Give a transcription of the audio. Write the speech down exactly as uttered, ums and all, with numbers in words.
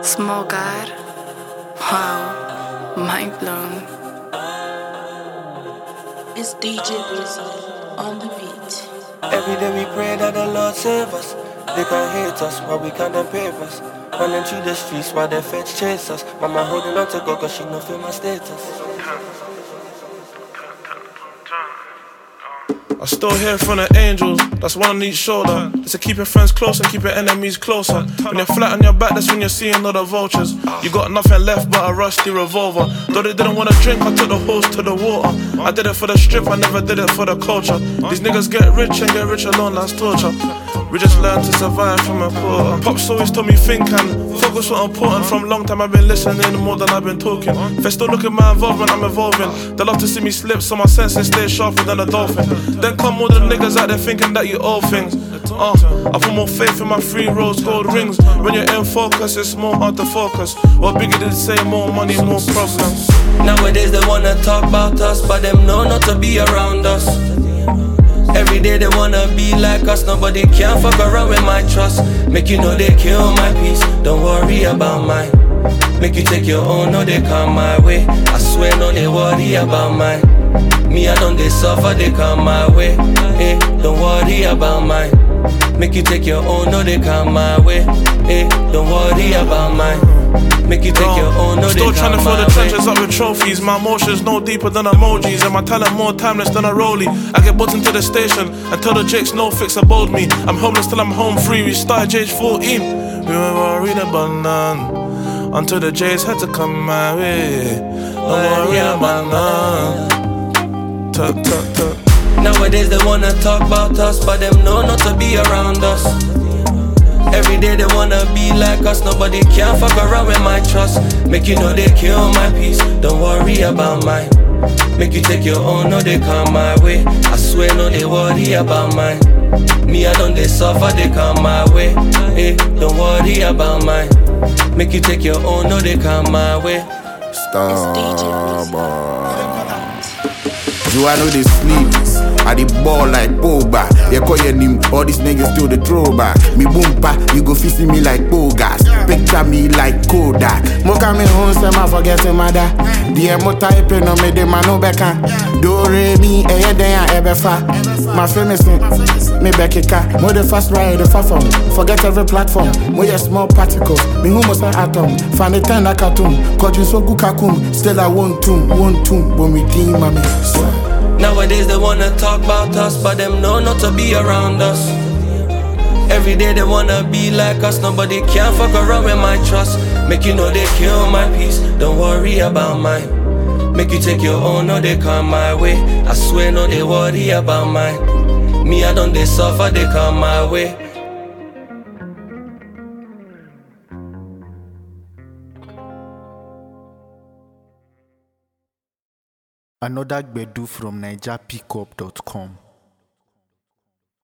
Small God? Wow, mind blown. It's D J Rizzo on the beat. Every day we pray that the Lord save us. They can hate us while we count them papers. Running through the streets while the feds chase us. Mama holding on to God cause she no feel my status. I still hear from the angels, that's one on each shoulder. It's to keep your friends close and keep your enemies closer. When you're flat on your back, that's when you're seeing all the vultures. You got nothing left but a rusty revolver. Though they didn't wanna drink, I took the horse to the water. I did it for the strip, I never did it for the culture. These niggas get rich and get rich alone, that's torture. We just learn to survive from a quarter. Pops always told me think and focus was important. From long time I've been listening more than I've been talking. If they still look at my involvement, I'm evolving. They love to see me slip so my senses stay sharper than a dolphin. Then come all the niggas out there thinking that you owe things. Uh, I put more faith in my free rose gold rings. When you're in focus, it's more hard to focus. What bigger did say, more money, more problems. Nowadays they wanna talk about us, but them know not to be around us. Every day they wanna be like us, nobody can fuck around with my trust. Make you know they kill my peace, don't worry about mine. Make you take your own, no they come my way. I swear no they worry about mine. Me I don't they suffer, they come my way. Hey, don't worry about mine. Make you take your own, no they come my way. Hey, don't worry about mine. Make you take your own, no Still they trying to come fill my the trenches up with trophies. My emotions no deeper than emojis, and my talent more timeless than a rollie. I get brought into the station and tell the Jakes no fix aboard me. I'm homeless till I'm home free. We started age fourteen. We were worried about none until the J's had to come my way. Don't worry about none. Tuck, tuck, tuck. Nowadays they wanna talk about us, but them know not to be around us. Every day they wanna be like us, nobody can fuck around with my trust. Make you know they kill my peace, don't worry about mine. Make you take your own, no they come my way. I swear no they worry about mine. Me I don't they suffer, they come my way. Hey, don't worry about mine. Make you take your own, no they come my way. Starboy. Do I know they sleep? I the ball like Pogba. They call your name, all these niggas still the throwback. Me boompa, you go fist me like Bogas. Picture me like Kodak. Moka me home, say my forgetting mother. The emo type no me de mano beka. Do re mi, eh de ebefa. My famous me bekika. Mo the fast ride the far from. Forget every platform. Mo your small particles. Me who must say atom. Find the time that cartoon. Cause you so good kakum. Still I want to, want to. When we team, mommy. Nowadays they wanna talk about us, but them know not to be around us. Every day they wanna be like us, nobody can fuck around with my trust. Make you know they kill my peace, don't worry about mine. Make you take your own, no they come my way. I swear no they worry about mine. Me I don't they suffer, they come my way. Another Gbedu from Niger Pickup dot com.